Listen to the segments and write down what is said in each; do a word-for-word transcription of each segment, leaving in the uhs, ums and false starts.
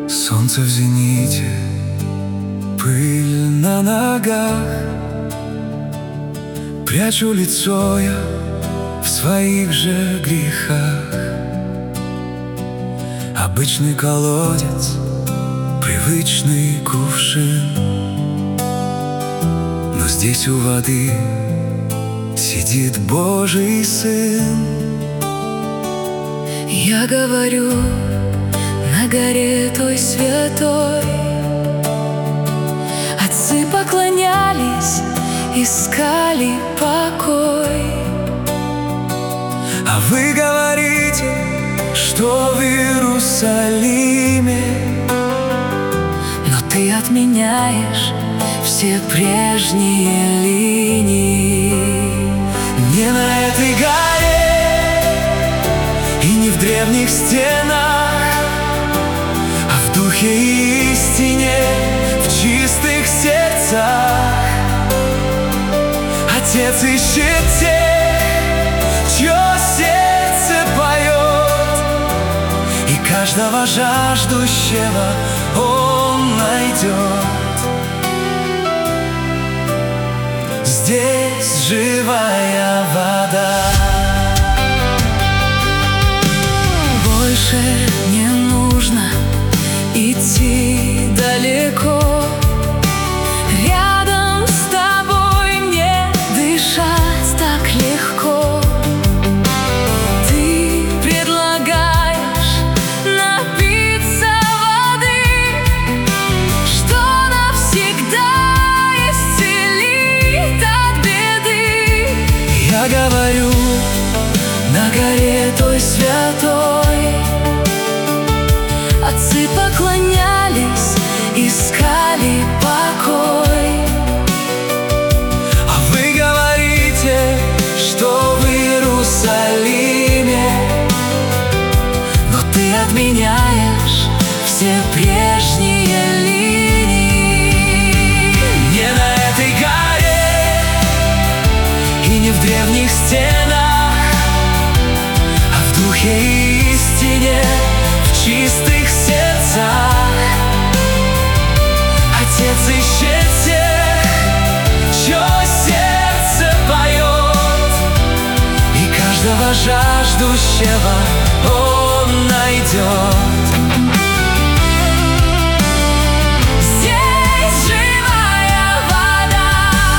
Солнце в зените, пыль на ногах. Прячу лицо я в своих же грехах. Обычный колодец, привычный кувшин, но здесь у воды сидит Божий Сын. Я говорю на горе той святой, отцы поклонялись, искали покой. А вы говорите, что в Иерусалиме, но ты отменяешь все прежние линии. не на этой горе и не в древних стенах, а в духе и истине, в чистых сердцах. Отец ищет тех, чье сердце поет, и каждого жаждущего Он найдет. Здесь живая вода. Больше не нужно идти далеко. Рядом с тобой мне дышать так легко. Ты предлагаешь напиться воды, что навсегда исцелит от беды. Я говорю на горе той святой, отцы поклонялись, искали покой. а вы говорите, что в Иерусалиме, Но ты отменяешь все прежние линии. не на этой горе и не в древних стенах, а в духе и истине, в чистых сердцах. Отец ищет тех, чье сердце поет, и каждого жаждущего Он найдет. Здесь живая вода.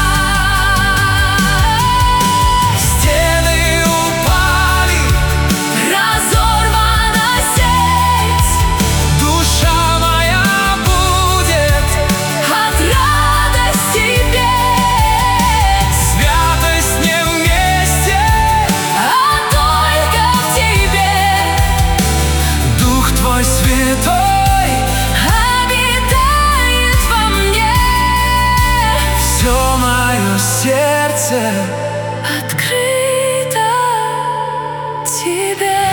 Стены упали, Разорвана сеть, душа моя будет от радости петь. святость не вместе, А только в тебе Дух Твой Святой обитает во мне. все мое сердце Открыто тебе.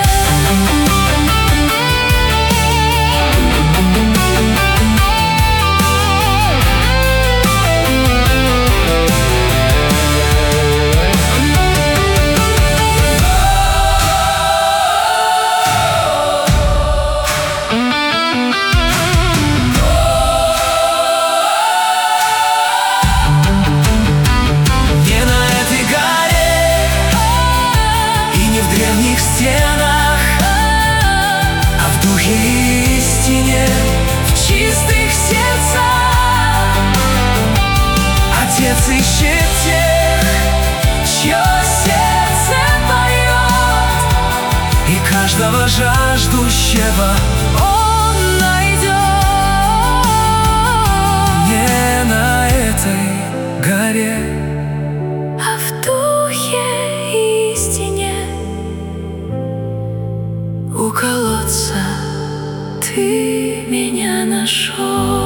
не на этой горе и не в древних стенах, а в духе и истине, в чистых сердцах. Отец ищет тех, чье сердце поет, и каждого жаждущего Он найдет. не на этой горе. А в духе истине у колодца ты меня нашел.